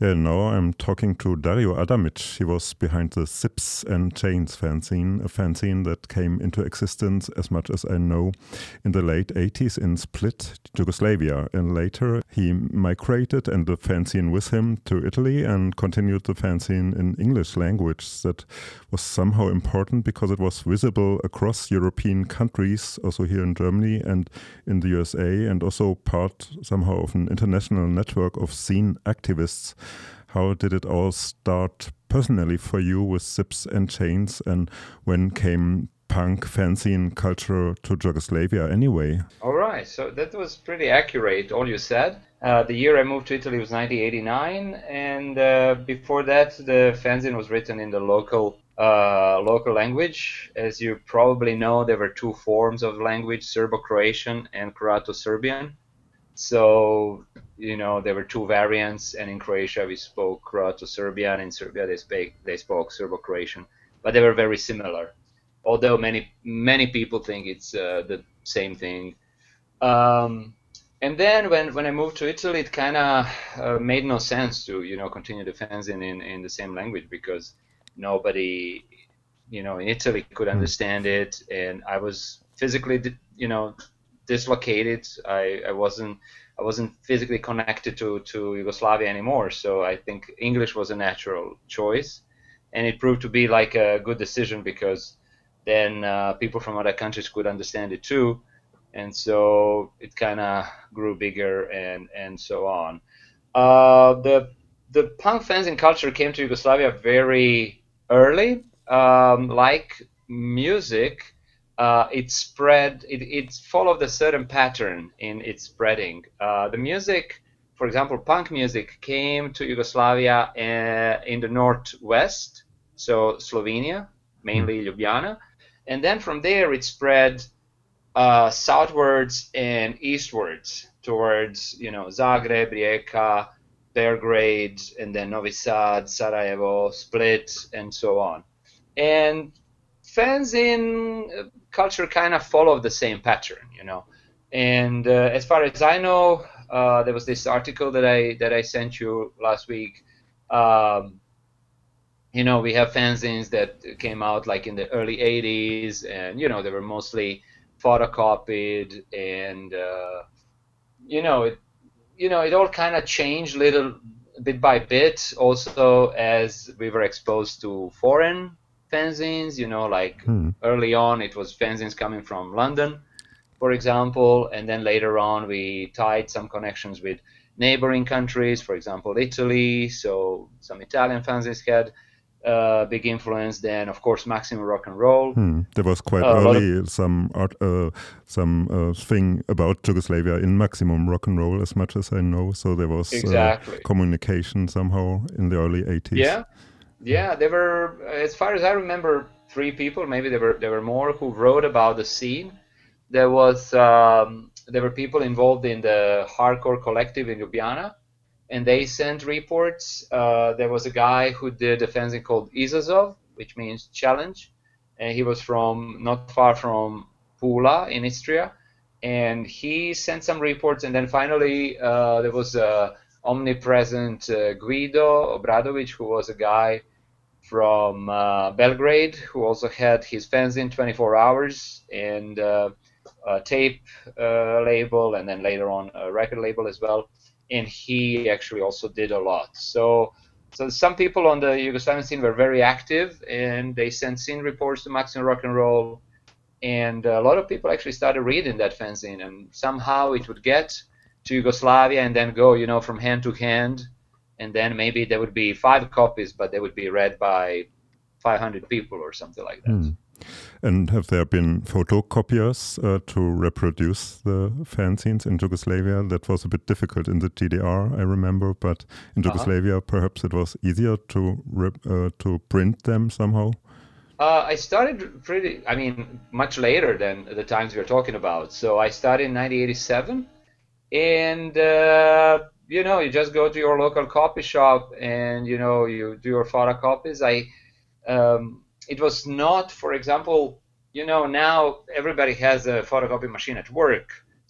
Yeah, now I'm talking to Dario Adamic. He was behind the Sips and Chains fanzine, a fanzine that came into existence, as much as I know, in the late 80s in Split, Yugoslavia. And later he migrated and the fanzine with him to Italy and continued the fanzine in English language. That was somehow important because it was visible across European countries, also here in Germany and in the USA, and also part somehow of an international network of scene activists. How did it all start personally for you with Sips and Chains, and when came punk fanzine culture to Yugoslavia anyway? All right, so that was pretty accurate, all you said. The year I moved to Italy was 1989, and before that, the fanzine was written in the local language. As you probably know, there were two forms of language, Serbo-Croatian and Croato-Serbian. So, there were two variants, and in Croatia we spoke Croato-Serbian. In Serbia they spoke Serbo-Croatian, but they were very similar. Although many people think it's the same thing. Um, and then when I moved to Italy, it kind of made no sense to continue the fanzine in the same language because nobody in Italy could Hmm. understand it, and I was physically dislocated. I wasn't physically connected to Yugoslavia anymore, so I think English was a natural choice, and it proved to be like a good decision because then people from other countries could understand it too, and so it kind of grew bigger and so on. The punk fanzine culture came to Yugoslavia very early. Like music, it spread. It followed a certain pattern in its spreading. The music, for example, punk music came to Yugoslavia in the northwest, so Slovenia, Hmm. mainly Ljubljana, and then from there it spread southwards and eastwards towards Zagreb, Rijeka, Belgrade, and then Novi Sad, Sarajevo, Split, and so on. And fanzine culture kind of followed the same pattern. And as far as I know, there was this article that I sent you last week. Um, we have fanzines that came out like in the early 80s, and they were mostly photocopied, and it it all kind of changed little bit by bit also as we were exposed to foreign fanzines. Like Hmm. early on it was fanzines coming from London, for example, and then later on we tied some connections with neighboring countries, for example Italy, so some Italian fanzines had big influence. Then of course Maximum Rock and Roll, There was quite a lot of early some art, some thing about Yugoslavia in Maximum Rock and Roll, as much as I know. So there was exactly. communication somehow in the early 80s. Yeah, yeah, there were, as far as I remember, three people, maybe there were more, who wrote about the scene. There were people involved in the hardcore collective in Ljubljana, and they sent reports. There was a guy who did a fanzine called Izazov, which means challenge, and he was from not far from Pula in Istria, and he sent some reports. And then finally, there was a omnipresent Guido Obradovic, who was a guy from Belgrade, who also had his fanzine 24 Hours and a tape label, and then later on a record label as well. And he actually also did a lot. So some people on the Yugoslavian scene were very active, and they sent scene reports to Maximum Rock and Roll. And a lot of people actually started reading that fanzine, and somehow it would get to Yugoslavia and then go, from hand to hand. And then maybe there would be 5 copies, but they would be read by 500 people or something like that. Hmm. And have there been photocopiers to reproduce the fanzines in Yugoslavia? That was a bit difficult in the GDR, I remember, but in Uh-huh. Yugoslavia, perhaps it was easier to print them somehow. I started much later than the times we're talking about. So I started in 1987, and you just go to your local copy shop and you do your photocopies. It was not, for example, now everybody has a photocopy machine at work,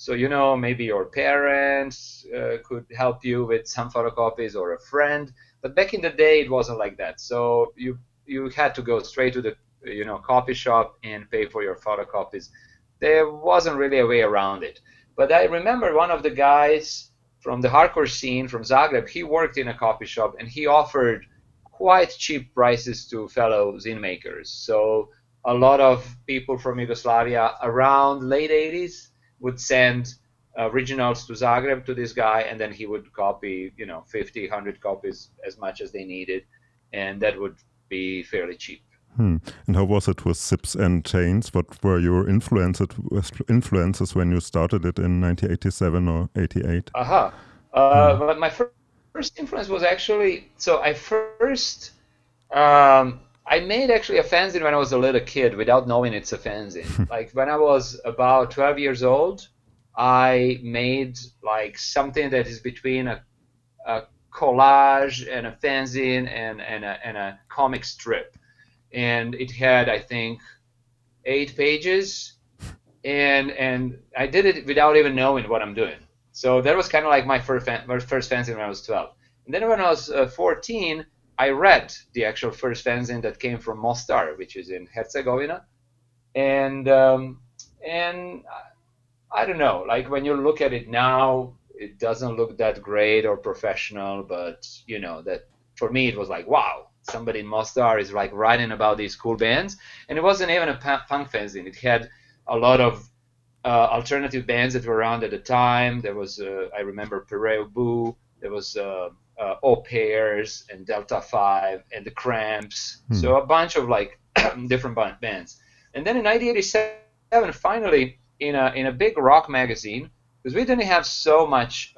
So, maybe your parents could help you with some photocopies or a friend. But back in the day, it wasn't like that. So you had to go straight to the copy shop and pay for your photocopies. There wasn't really a way around it. But I remember one of the guys from the hardcore scene from Zagreb. He worked in a copy shop and he offered quite cheap prices to fellow zine makers. So a lot of people from Yugoslavia around late 80s would send originals to Zagreb to this guy, and then he would copy, 50, 100 copies, as much as they needed, and that would be fairly cheap. And how was it with Sips and Chains? What were your influences when you started it in 1987 or 88? But my first influence was actually, so I made actually a fanzine when I was a little kid without knowing it's a fanzine. Like when I was about 12 years old, I made like something that is between a collage and a fanzine and a comic strip. And it had, I think, 8 pages, and I did it without even knowing what I'm doing. So that was kind of like my first fanzine when I was 12. And then when I was 14, I read the actual first fanzine that came from Mostar, which is in Herzegovina, and I don't know, like when you look at it now, it doesn't look that great or professional, but that for me it was like, wow, somebody in Mostar is like writing about these cool bands. And it wasn't even a punk fanzine. It had a lot of alternative bands that were around at the time. There was, I remember Pereo Boo, there was Au Pairs and Delta 5 and the Cramps. So a bunch of like different bands. And then in 1987, finally, in a big rock magazine, because we didn't have so much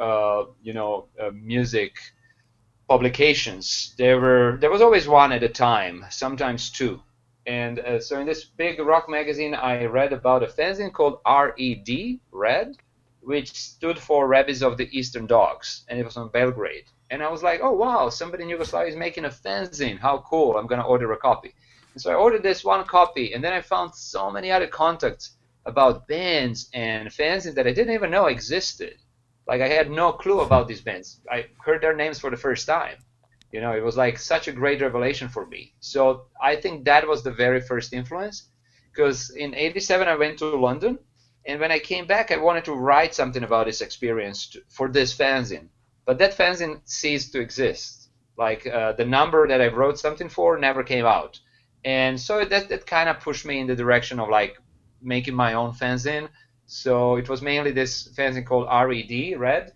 music publications. There was always one at a time, sometimes two. And so in this big rock magazine, I read about a fanzine called RED, Red, which stood for Rabbits of the Eastern Dogs, and it was from Belgrade. And I was like, oh wow, somebody in Yugoslavia is making a fanzine. How cool! I'm gonna order a copy. And so I ordered this one copy, and then I found so many other contacts about bands and fanzines that I didn't even know existed. Like I had no clue about these bands. I heard their names for the first time. It was like such a great revelation for me. So I think that was the very first influence, because in 87 I went to London, and when I came back I wanted to write something about this experience for this fanzine. But that fanzine ceased to exist. Like the number that I wrote something for never came out. And so that kind of pushed me in the direction of like making my own fanzine. So it was mainly this fanzine called RED, Red.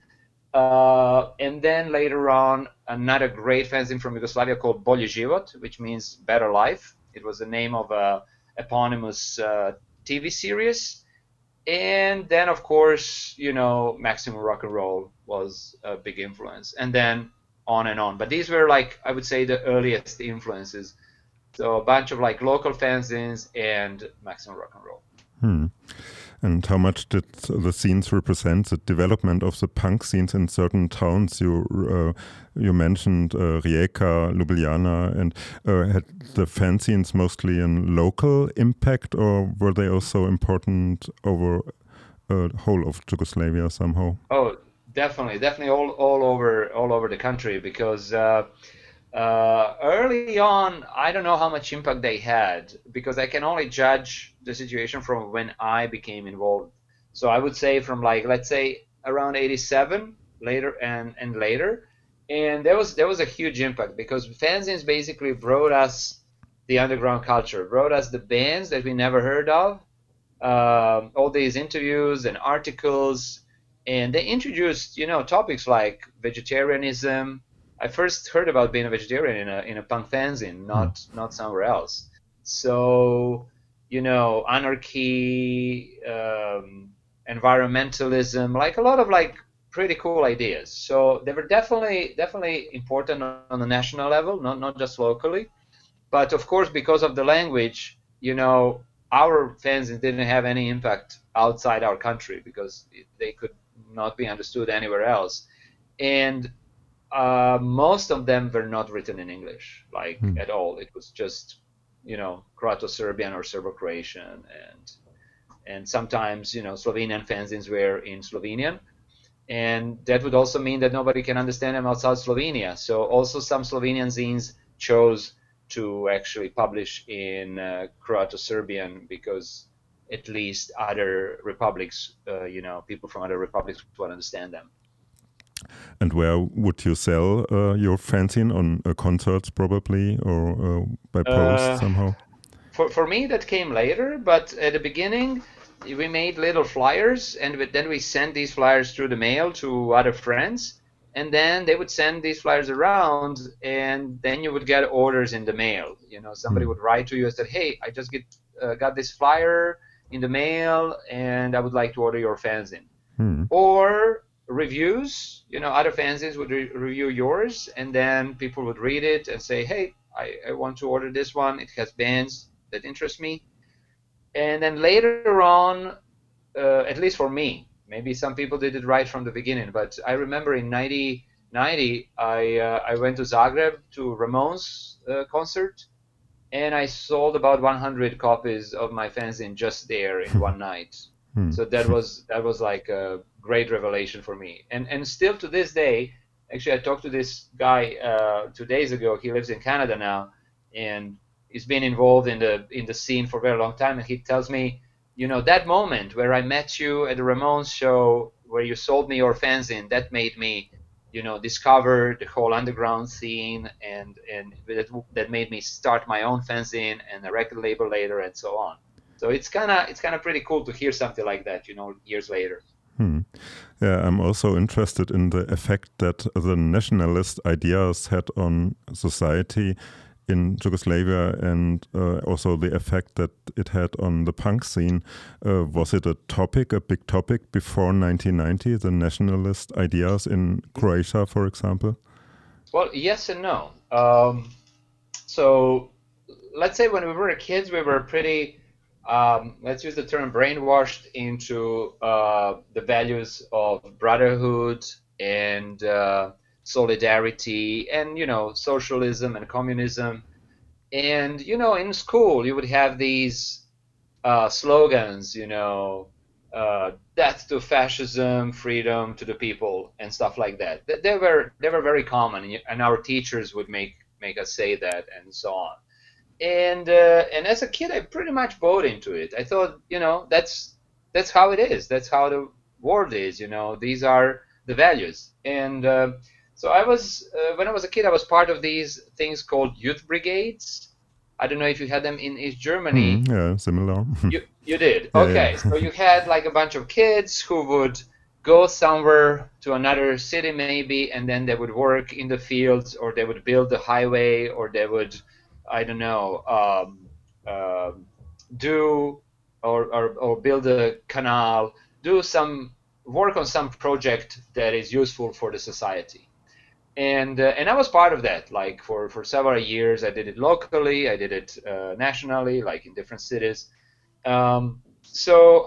And then later on, another great fanzine from Yugoslavia called Bolji Život, which means better life. It was the name of a eponymous TV series. And then, of course, Maximum Rock and Roll was a big influence. And then on and on. But these were like, I would say, the earliest influences. So a bunch of like local fanzines and Maximum Rock and Roll. And how much did the scenes represent the development of the punk scenes in certain towns? You mentioned Rijeka, Ljubljana, and had the fanzines mostly an local impact, or were they also important over the whole of Yugoslavia somehow? Oh, definitely all over the country, because early on, I don't know how much impact they had, because I can only judge the situation from when I became involved. So I would say from like, let's say around 87 later and later. And there was a huge impact, because fanzines basically brought us the underground culture, brought us the bands that we never heard of, all these interviews and articles, and they introduced, topics like vegetarianism. I first heard about being a vegetarian in a punk fanzine, not somewhere else. So, anarchy, environmentalism, like a lot of like pretty cool ideas. So they were definitely important on the national level, not just locally. But of course, because of the language, our fanzines didn't have any impact outside our country, because they could not be understood anywhere else. And most of them were not written in English, like at all. It was just, Croato-Serbian or Serbo-Croatian, and sometimes Slovenian fanzines were in Slovenian, and that would also mean that nobody can understand them outside Slovenia. So also some Slovenian zines chose to actually publish in Croato-Serbian because at least other republics, people from other republics would understand them. And where would you sell your fanzine? On concerts probably, or by post somehow? For me, that came later, but at the beginning, we made little flyers, and then we sent these flyers through the mail to other friends, and then they would send these flyers around, and then you would get orders in the mail. Somebody would write to you and said, "Hey, I just got this flyer in the mail, and I would like to order your fanzine." Or reviews, other fanzines would review yours, and then people would read it and say, "Hey, I want to order this one. It has bands that interest me." And then later on, at least for me, maybe some people did it right from the beginning, but I remember in 1990, I went to Zagreb to Ramones concert, and I sold about 100 copies of my fanzine just there in one night. So that was like a great revelation for me. And still to this day, actually, I talked to this guy 2 days ago. He lives in Canada now, and he's been involved in the scene for a very long time. And he tells me, that moment where I met you at the Ramones show, where you sold me your fanzine, that made me, discover the whole underground scene, and that made me start my own fanzine and a record label later, and so on. So it's kind of pretty cool to hear something like that, years later. Yeah, I'm also interested in the effect that the nationalist ideas had on society in Yugoslavia, and also the effect that it had on the punk scene. Was it a big topic before 1990, the nationalist ideas in Croatia, for example? Well, yes and no. So let's say when we were kids, we were pretty, let's use the term, brainwashed into the values of brotherhood and solidarity and, socialism and communism. And, in school, you would have these slogans, death to fascism, freedom to the people, and stuff like that. They were very common, and our teachers would make us say that, and so on. And as a kid, I pretty much bought into it. I thought, that's how it is. That's how the world is. These are the values. And so I was, when I was a kid, I was part of these things called youth brigades. I don't know if you had them in East Germany. Yeah, similar. You did? Okay. Yeah. So you had like a bunch of kids who would go somewhere to another city maybe, and then they would work in the fields, or they would build the highway, or they would, I don't know, do or build a canal, do some work on some project that is useful for the society. And I was part of that. Like for several years, I did it locally, I did it nationally, like in different cities. So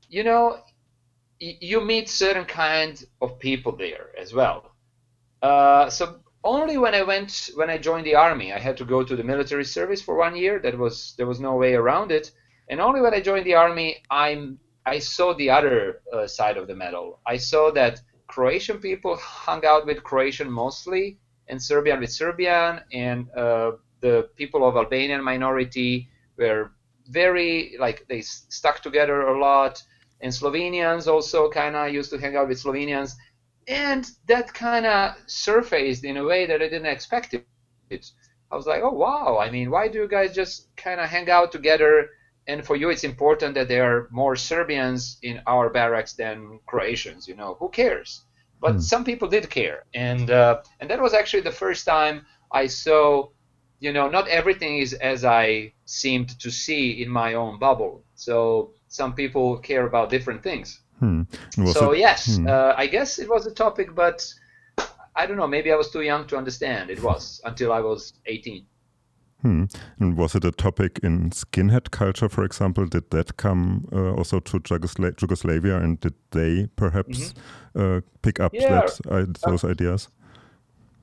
you meet certain kind of people there as well. So only when I joined the army, I had to go to the military service for 1 year. There was no way around it. And only when I joined the army, I saw the other side of the medal. I saw that Croatian people hung out with Croatian mostly, and Serbian with Serbian, and the people of Albanian minority were very, like, they stuck together a lot, and Slovenians also kind of used to hang out with Slovenians. And that kind of surfaced in a way that I didn't expect it. I was like, oh, wow. I mean, why do you guys just kind of hang out together? And for you, it's important that there are more Serbians in our barracks than Croatians. Who cares? But some people did care. And that was actually the first time I saw, not everything is as I seemed to see in my own bubble. So some people care about different things. So yes, I guess it was a topic, but I don't know, maybe I was too young to understand. It was until I was 18. And was it a topic in skinhead culture, for example? Did that come also to Yugoslavia, and did they perhaps pick up those ideas?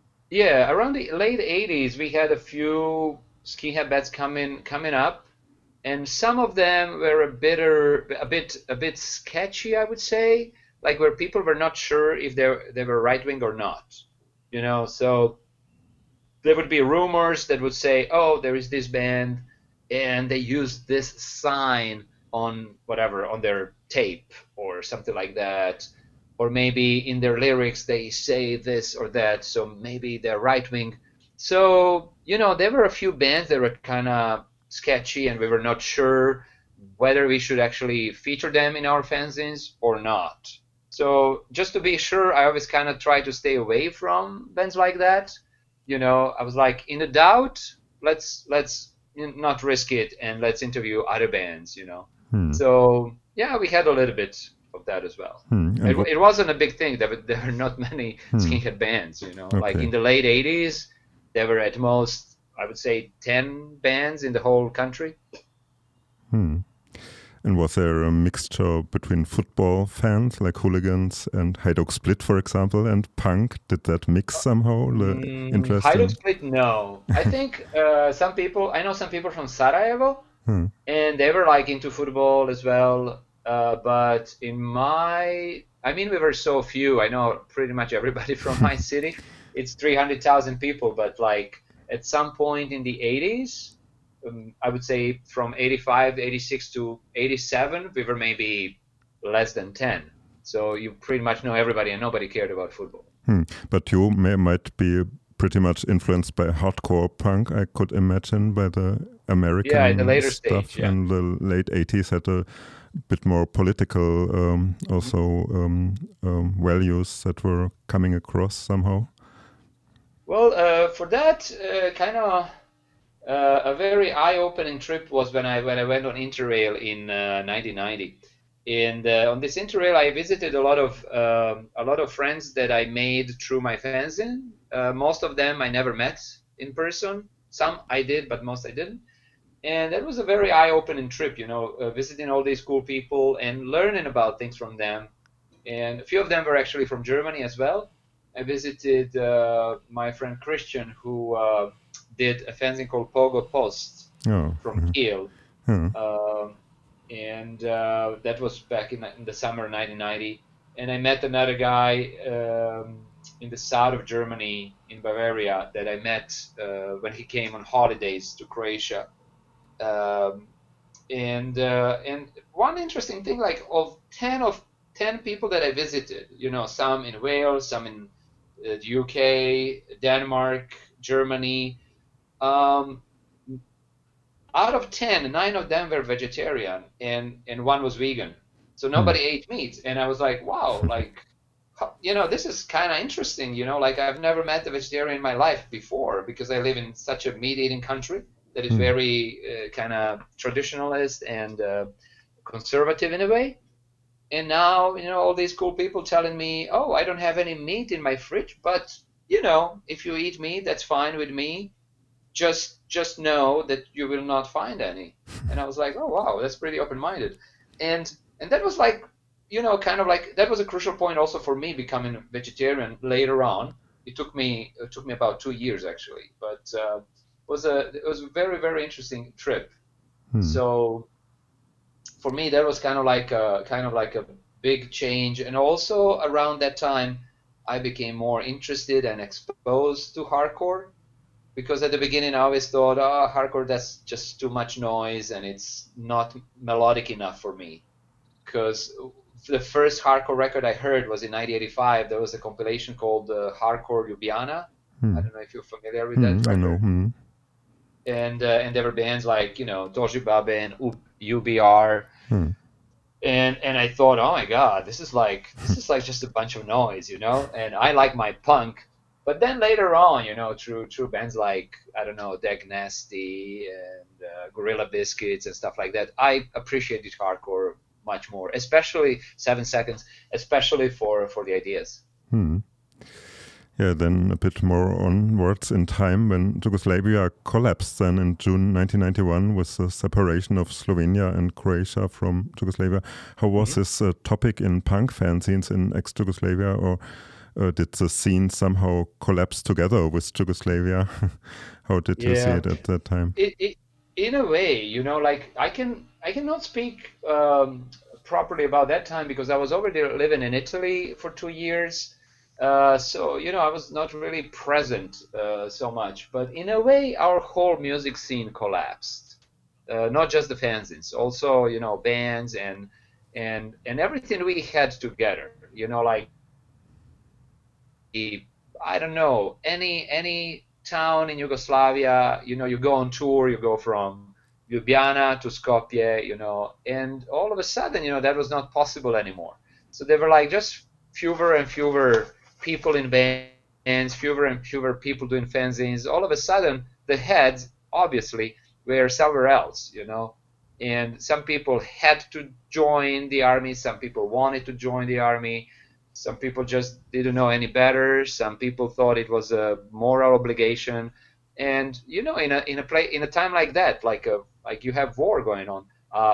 Yeah, around the late 80s, we had a few skinhead bands coming up. and some of them were a bit sketchy, I would say, like where people were not sure if they were right wing or not, you know. So there would be rumors that would say, oh, there is this band and they use this sign on whatever, on their tape or something like that. Or maybe in their lyrics they say this or that, so maybe they're right wing. So, you know, there were a few bands that were kind of sketchy and we were not sure whether we should actually feature them in our fanzines or not. So, just to be sure, I always kind of try to stay away from bands like that. You know, I was like, in a doubt, let's not risk it and let's interview other bands, you know. So yeah, we had a little bit of that as well. It wasn't a big thing. There were not many skinhead bands, you know. Okay. Like in the late 80s, there were at most, I would say, 10 bands in the whole country. And was there a mixture between football fans, like hooligans, and Hajduk Split, for example, and punk? Did that mix somehow? Interesting. Hajduk Split, no. I think I know some people from Sarajevo, and they were like into football as well. But we were so few. I know pretty much everybody from my city. It's 300,000 people, but like at some point in the 80s, I would say from 85, 86 to 87, we were maybe less than 10. So you pretty much know everybody and nobody cared about football. But you might be pretty much influenced by hardcore punk, I could imagine, by the American in the later stuff. stage, yeah. And the late 80s had a bit more political values that were coming across somehow. Well, for that, a very eye-opening trip was when I went on Interrail in 1990, and on this Interrail I visited a lot of friends that I made through my fanzine. Most of them I never met in person. Some I did, but most I didn't. And that was a very eye-opening trip, you know, visiting all these cool people and learning about things from them. And a few of them were actually from Germany as well. I visited my friend Christian, who did a fanzine called Pogo Post from Kiel. And that was back in the summer of 1990. And I met another guy in the south of Germany, in Bavaria, that I met when he came on holidays to Croatia. And one interesting thing, like of 10 people that I visited, you know, some in Wales, some in the UK, Denmark, Germany. Out of 10, 9 of them were vegetarian and one was vegan. So nobody ate meat. And I was like, wow, like, you know, this is kind of interesting, you know, like I've never met a vegetarian in my life before because I live in such a meat-eating country that is very kind of traditionalist and conservative in a way. And now, you know, all these cool people telling me, oh, I don't have any meat in my fridge, but, you know, if you eat meat, that's fine with me. Just know that you will not find any. And I was like, oh, wow, that's pretty open-minded. And that was like, you know, kind of like, that was a crucial point also for me becoming a vegetarian later on. It took me about 2 years, actually. But it was a very, very interesting trip. So for me, that was kind of like a big change. And also around that time, I became more interested and exposed to hardcore. Because at the beginning, I always thought, oh, hardcore, that's just too much noise and it's not melodic enough for me. Because the first hardcore record I heard was in 1985. There was a compilation called Hardcore Ljubljana. I don't know if you're familiar with that record. I know. And there were bands like, you know, Doji Babe and UBR. And I thought, oh my God, this is like just a bunch of noise, you know. And I like my punk. But then later on, you know, through bands like, I don't know, Dag Nasty and Gorilla Biscuits and stuff like that, I appreciated hardcore much more, especially 7 Seconds, especially for the ideas. Yeah, then a bit more onwards in time, when Yugoslavia collapsed then in June 1991 with the separation of Slovenia and Croatia from Yugoslavia. How was this topic in punk fanzines in ex-Yugoslavia, or did the scene somehow collapse together with Yugoslavia? How did you see it at that time? in a way, like I cannot speak properly about that time because I was already living in Italy for 2 years. So I was not really present so much. But in a way, our whole music scene collapsed. Not just the fanzines, also bands and everything we had together. Like I don't know, any town in Yugoslavia, you go on tour, you go from Ljubljana to Skopje, and all of a sudden, that was not possible anymore. So there were like just fewer and fewer people in bands, fewer and fewer people doing fanzines. All of a sudden, the heads obviously were somewhere else, and some people had to join the army, some people wanted to join the army, some people just didn't know any better. Some people thought it was a moral obligation, and in a time like that, like you have war going on,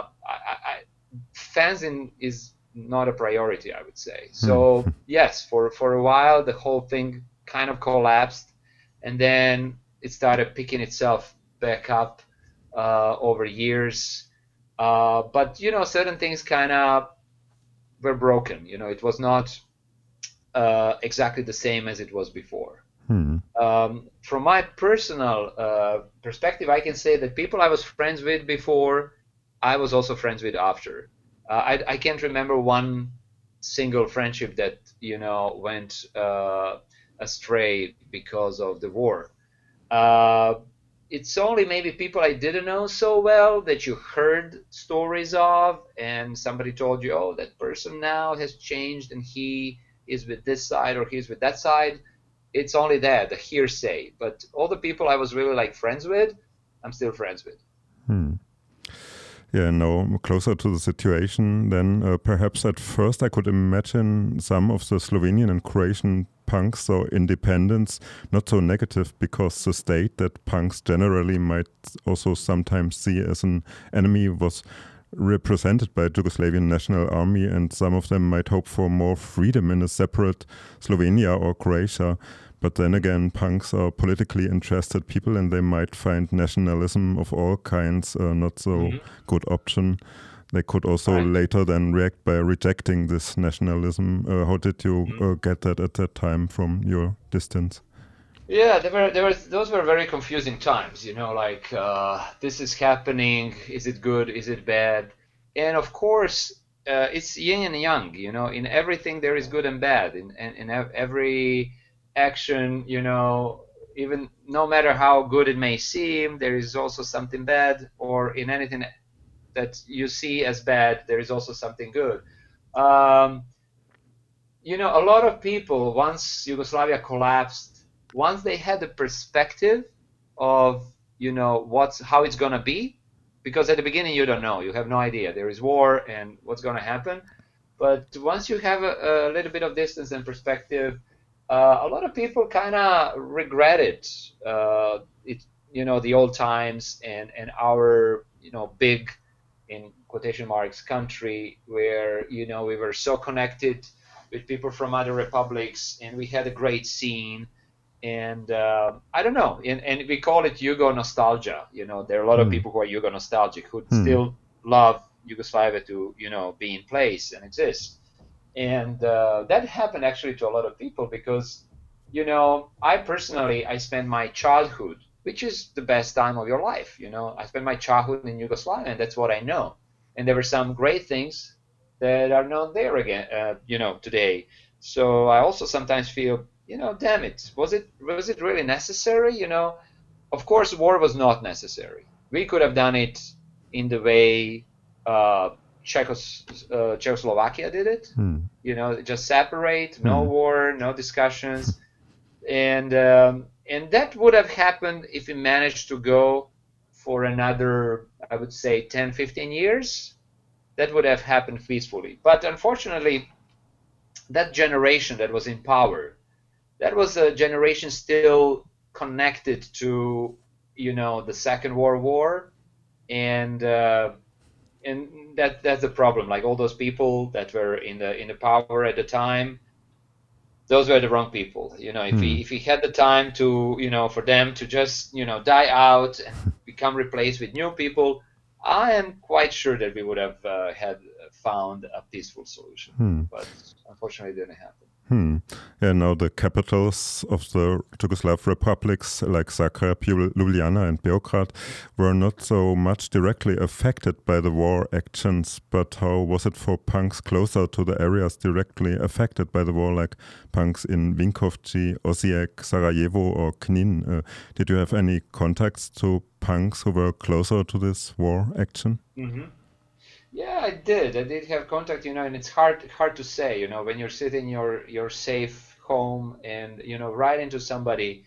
fanzine is not a priority, I would say. So yes, for a while the whole thing kind of collapsed, and then it started picking itself back up over years. But certain things kind of were broken. It was not exactly the same as it was before. From my personal perspective, I can say that people I was friends with before, I was also friends with after. I can't remember one single friendship that went astray because of the war. It's only maybe people I didn't know so well that you heard stories of, and somebody told you, oh, that person now has changed and he is with this side or he's with that side. It's only that, the hearsay. But all the people I was really like friends with, I'm still friends with. Yeah, no, closer to the situation, then perhaps at first I could imagine some of the Slovenian and Croatian punks, so independence, not so negative because the state that punks generally might also sometimes see as an enemy was represented by Yugoslavian National Army, and some of them might hope for more freedom in a separate Slovenia or Croatia. But then again, punks are politically interested people and they might find nationalism of all kinds not so good option. They could also later then react by rejecting this nationalism. How did you get that at that time from your distance? Yeah, those were very confusing times, like this is happening, is it good, is it bad? And of course, it's yin and yang, in everything there is good and bad. In every action, even no matter how good it may seem, there is also something bad, or in anything that you see as bad, there is also something good. A lot of people, once Yugoslavia collapsed, once they had the perspective of, how it's going to be, because at the beginning you don't know, you have no idea. There is war and what's going to happen. But once you have a little bit of distance and perspective, a lot of people kind of regret it. The old times and our, big, in quotation marks, country where, we were so connected with people from other republics and we had a great scene. And I don't know, and we call it Yugo nostalgia. There are a lot of people who are Yugo nostalgic who still love Yugoslavia to, be in place and exist. And that happened actually to a lot of people because, I spent my childhood, which is the best time of your life. I spent my childhood in Yugoslavia, and that's what I know. And there were some great things that are not there again, today. So I also sometimes feel, damn it, was it really necessary? Of course, war was not necessary. We could have done it in the way Czechoslovakia did it. Just separate, no war, no discussions, and that would have happened if we managed to go for another, I would say, 10, 15 years. That would have happened peacefully. But unfortunately, that generation that was in power, that was a generation still connected to, the Second World War, and that's the problem. Like all those people that were in the power at the time, those were the wrong people. If we had the time to, for them to just, die out and become replaced with new people, I am quite sure that we would have had found a peaceful solution. But unfortunately, it didn't happen. Yeah, now the capitals of the Yugoslav republics like Zagreb, Ljubljana and Beograd were not so much directly affected by the war actions, but how was it for punks closer to the areas directly affected by the war, like punks in Vinkovci, Osijek, Sarajevo or Knin? Did you have any contacts to punks who were closer to this war action? Mm-hmm. Yeah, I did. I did have contact, and it's hard to say, when you're sitting in your safe home and, right into somebody,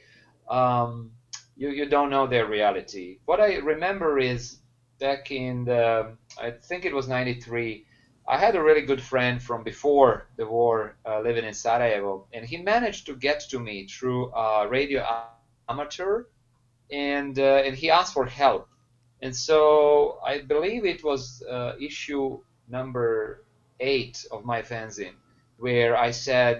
you don't know their reality. What I remember is back in I think it was 93, I had a really good friend from before the war living in Sarajevo, and he managed to get to me through a radio amateur, and he asked for help. And so I believe it was issue number 8 of my fanzine, where I said,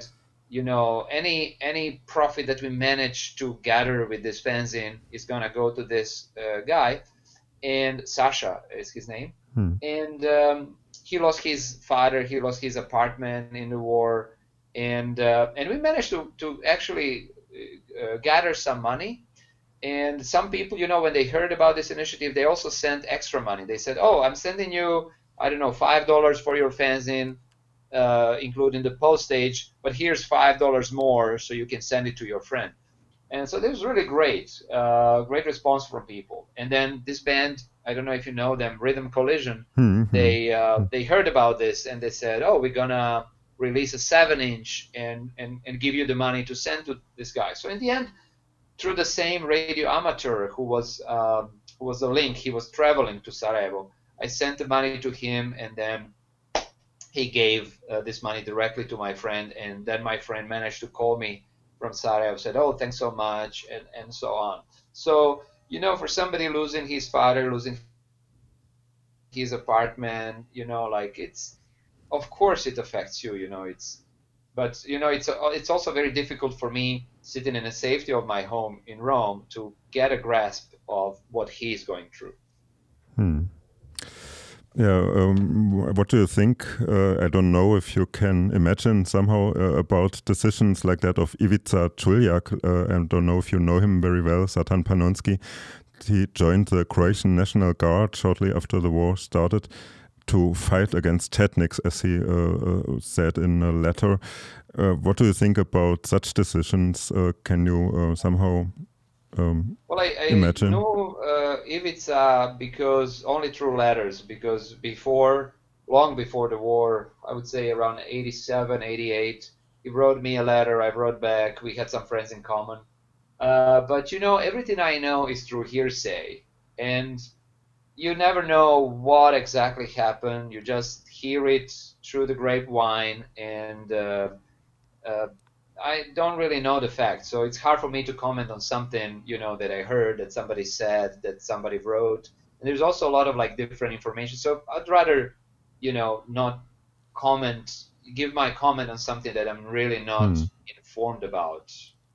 any profit that we manage to gather with this fanzine is gonna go to this guy, and Sasha is his name, and he lost his father, he lost his apartment in the war, and we managed to actually gather some money. And some people, when they heard about this initiative, they also sent extra money. They said, "Oh, I'm sending you, I don't know, $5 for your fanzine, including the postage, but here's $5 more so you can send it to your friend." And so this was really great, great response from people. And then this band, I don't know if you know them, Rhythm Collision, they heard about this and they said, "Oh, we're gonna release a 7-inch and give you the money to send to this guy." So in the end, through the same radio amateur who was a link, he was traveling to Sarajevo, I sent the money to him, and then he gave this money directly to my friend, and then my friend managed to call me from Sarajevo, said, "Oh, thanks so much," and so on. So, for somebody losing his father, losing his apartment, of course it affects you, but it's also very difficult for me, sitting in the safety of my home in Rome, to get a grasp of what he's going through. Yeah, what do you think? I don't know if you can imagine somehow about decisions like that of Ivica Čuljak. I don't know if you know him very well, Satan Panonski. He joined the Croatian National Guard shortly after the war started to fight against Chetniks, as he said in a letter. What do you think about such decisions? Can you somehow imagine? I know Ivica because only through letters, because long before the war, I would say around 87, 88, he wrote me a letter, I wrote back, we had some friends in common. But everything I know is through hearsay, and you never know what exactly happened. You just hear it through the grapevine, and I don't really know the facts. So it's hard for me to comment on something, that I heard, that somebody said, that somebody wrote. And there's also a lot of different information. So I'd rather, not give my comment on something that I'm really not informed about.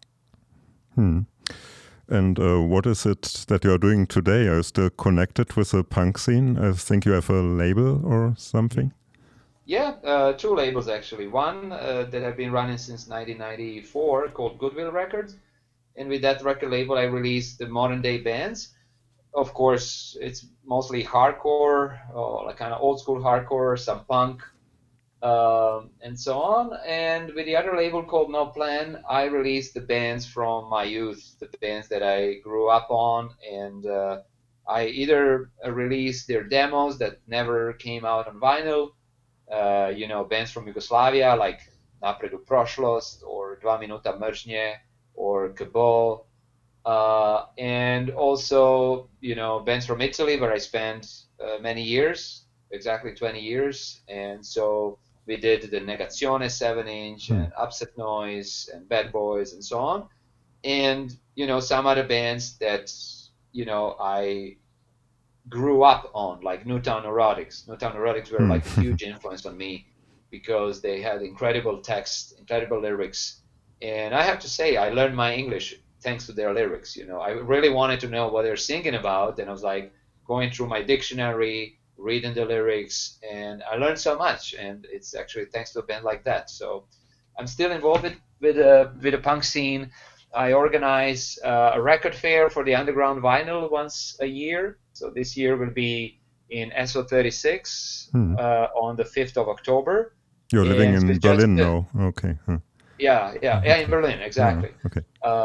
And what is it that you're doing today? Are you still connected with the punk scene? I think you have a label or something. Yeah, 2 labels actually. One that I've been running since 1994 called Goodwill Records. And with that record label, I released the modern day bands. Of course, it's mostly hardcore, kind of old school hardcore, some punk, and so on. And with the other label called No Plan, I released the bands from my youth, the bands that I grew up on, and I either released their demos that never came out on vinyl, bands from Yugoslavia like Napred u prošlost or Dva minuta mržnje or Kabo, and also, bands from Italy where I spent many years, exactly 20 years, and so we did the Negazione 7-inch and Upset Noise and Bad Boys and so on, and some other bands that I grew up on, like Newtown Neurotics. Newtown Neurotics were a huge influence on me because they had incredible text, incredible lyrics, and I have to say I learned my English thanks to their lyrics. I really wanted to know what they're singing about, and I was like going through my dictionary, reading the lyrics, and I learned so much. And it's actually thanks to a band like that. So I'm still involved with the punk scene. I organize a record fair for the underground vinyl once a year. So this year will be in SO36 on the 5th of October. You're living in Berlin now. Okay. Yeah, in Berlin, exactly. Okay.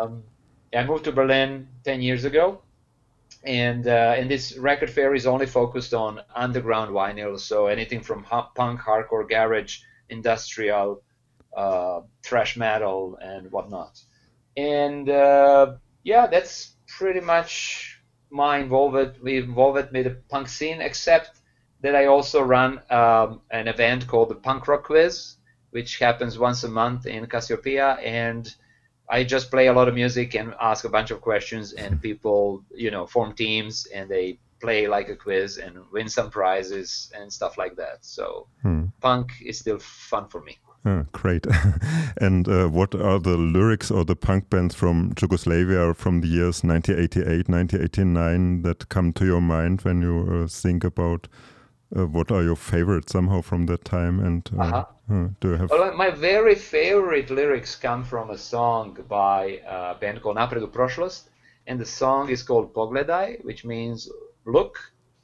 I moved to Berlin 10 years ago, and this record fair is only focused on underground vinyl, so anything from punk, hardcore, garage, industrial, thrash metal, and whatnot. And that's pretty much my involvement with the punk scene, except that I also run an event called the Punk Rock Quiz, which happens once a month in Cassiopeia, and I just play a lot of music and ask a bunch of questions, and people, form teams and they play like a quiz and win some prizes and stuff like that. So punk is still fun for me. Great. And what are the lyrics or the punk bands from Yugoslavia from the years 1988, 1989 that come to your mind when you think about what are your favorites somehow from that time? And do you have... Well, my very favorite lyrics come from a song by a band called Napred u Prošlost, and the song is called Pogledaj, which means look.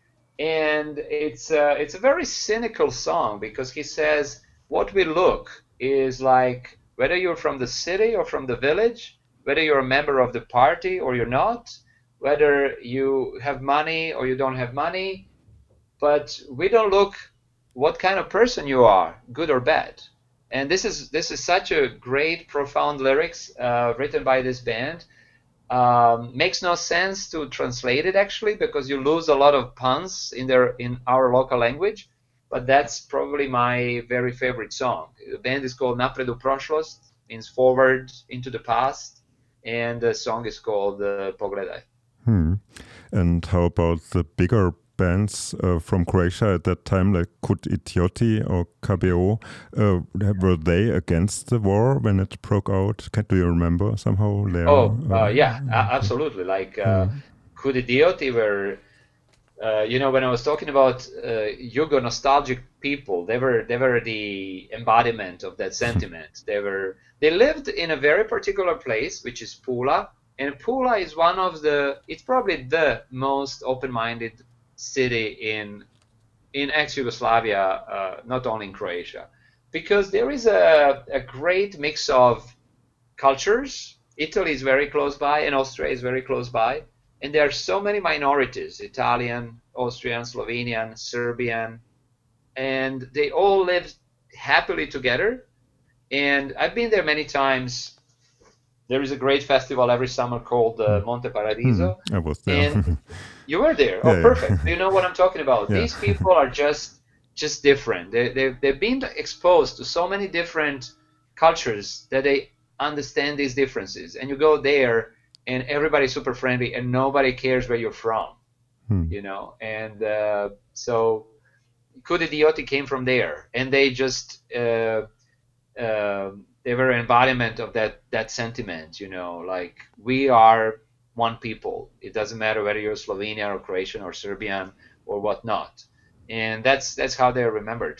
And it's a very cynical song because he says, what we look is like whether you're from the city or from the village, whether you're a member of the party or you're not, whether you have money or you don't have money, but we don't look what kind of person you are, good or bad. And this is such a great, profound lyrics written by this band. Makes no sense to translate it actually because you lose a lot of puns in our local language. But that's probably my very favorite song. The band is called Napred u Prošlost, means forward into the past, and the song is called Pogledaj. And how about the bigger bands from Croatia at that time, like Kud Idioti or KBO? Were they against the war when it broke out? Do you remember somehow? Yeah, absolutely. Like Kud Idioti were... when I was talking about Yugo nostalgic people, they were the embodiment of that sentiment. They lived in a very particular place, which is Pula, and Pula is it's probably the most open-minded city in ex-Yugoslavia, not only in Croatia, because there is a great mix of cultures. Italy is very close by, and Austria is very close by. And there are so many minorities, Italian, Austrian, Slovenian, Serbian, and they all live happily together. And I've been there many times. There is a great festival every summer called Monte Paradiso. I was there. And you were there. Oh, perfect. You know what I'm talking about. Yeah. These people are just different. They've been exposed to so many different cultures that they understand these differences. And you go there, and everybody's super friendly, and nobody cares where you're from, And so Kud Idioti came from there, and they just they were an embodiment of that sentiment, like we are one people. It doesn't matter whether you're Slovenian or Croatian or Serbian or whatnot, and that's how they're remembered.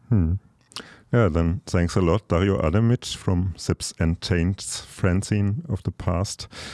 Yeah, then thanks a lot, Dario Adamic from Sips and Chains fanzine of the past.